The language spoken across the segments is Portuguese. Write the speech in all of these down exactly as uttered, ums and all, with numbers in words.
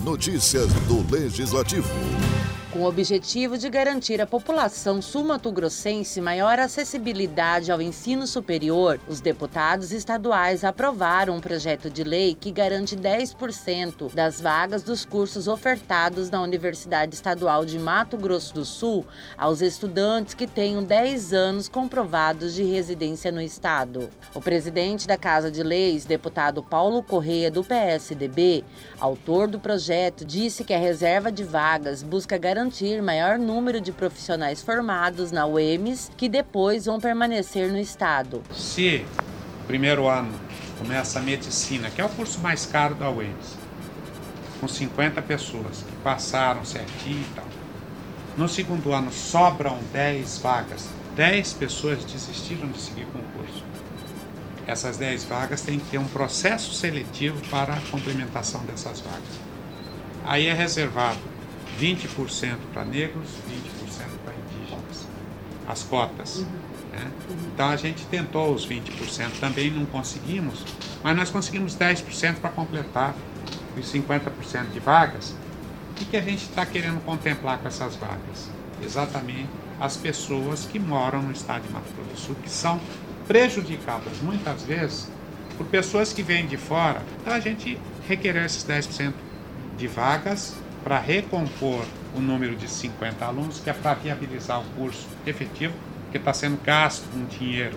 Notícias do Legislativo. Com o objetivo de garantir à população sul-mato-grossense maior acessibilidade ao ensino superior, os deputados estaduais aprovaram um projeto de lei que garante dez por cento das vagas dos cursos ofertados na Universidade Estadual de Mato Grosso do Sul aos estudantes que tenham dez anos comprovados de residência no estado. O presidente da Casa de Leis, deputado Paulo Correia, do P S D B, autor do projeto, disse que a reserva de vagas busca garantir garantir maior número de profissionais formados na U E M S que depois vão permanecer no estado. Se o primeiro ano começa a medicina, que é o curso mais caro da U E M S, com cinquenta pessoas que passaram certinho e tal, no segundo ano sobram dez vagas, dez pessoas desistiram de seguir com o curso. Essas dez vagas têm que ter um processo seletivo para a complementação dessas vagas. Aí é reservado vinte por cento para negros, vinte por cento para indígenas, as cotas. Uhum. Né? Então a gente tentou os vinte por cento, também não conseguimos, mas nós conseguimos dez por cento para completar os cinquenta por cento de vagas. O que, que a gente está querendo contemplar com essas vagas? Exatamente as pessoas que moram no estado de Mato Grosso do Sul, que são prejudicadas muitas vezes por pessoas que vêm de fora. Então a gente requereu esses dez por cento de vagas para recompor o número de cinquenta alunos, que é para viabilizar o curso efetivo, que está sendo gasto um dinheiro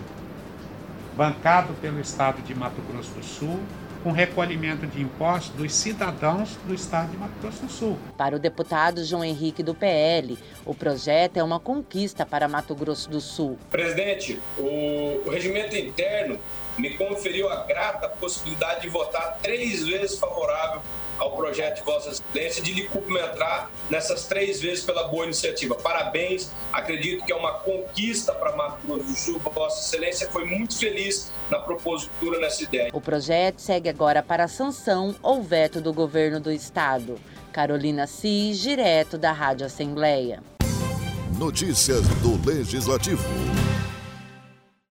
bancado pelo estado de Mato Grosso do Sul, com recolhimento de impostos dos cidadãos do estado de Mato Grosso do Sul. Para o deputado João Henrique do P L, o projeto é uma conquista para Mato Grosso do Sul. Presidente, o, o regimento interno me conferiu a grata possibilidade de votar três vezes favorável ao projeto de Vossa Excelência, de lhe cumprimentar nessas três vezes pela boa iniciativa. Parabéns, acredito que é uma conquista para Mato Grosso do Sul. Vossa Excelência foi muito feliz na propositura nessa ideia. O projeto segue agora para a sanção ou veto do governo do estado. Carolina Cis, direto da Rádio Assembleia. Notícias do Legislativo.